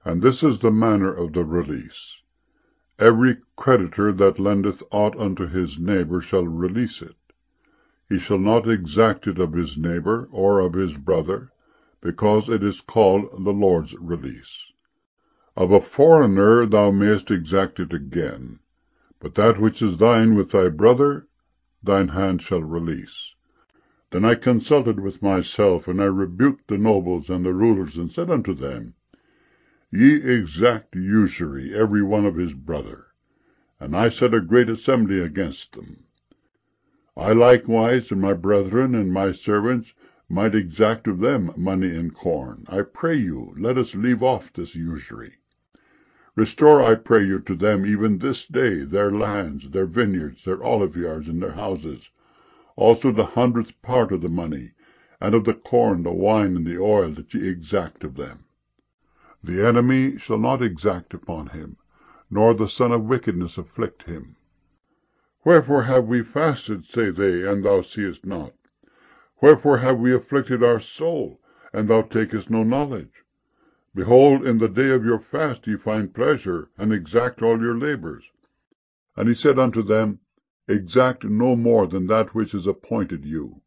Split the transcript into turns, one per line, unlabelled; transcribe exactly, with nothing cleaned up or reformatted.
And this is the manner of the release. Every creditor that lendeth aught unto his neighbor shall release it. He shall not exact it of his neighbor, or of his brother, because it is called the Lord's release. Of a foreigner thou mayest exact it again, but that which is thine with thy brother, thine hand shall release. Then I consulted with myself, and I rebuked the nobles and the rulers, and said unto them, Ye exact usury, every one of his brother. And I set a great assembly against them. I likewise, and my brethren, and my servants, might exact of them money and corn. I pray you, let us leave off this usury. Restore, I pray you, to them even this day their lands, their vineyards, their olive yards, and their houses, also the hundredth part of the money, and of the corn, the wine, and the oil that ye exact of them. The enemy shall not exact upon him, nor the son of wickedness afflict him. Wherefore have we fasted, say they, and thou seest not? Wherefore have we afflicted our soul, and thou takest no knowledge? Behold, in the day of your fast ye find pleasure, and exact all your labors. And he said unto them, Exact no more than that which is appointed you.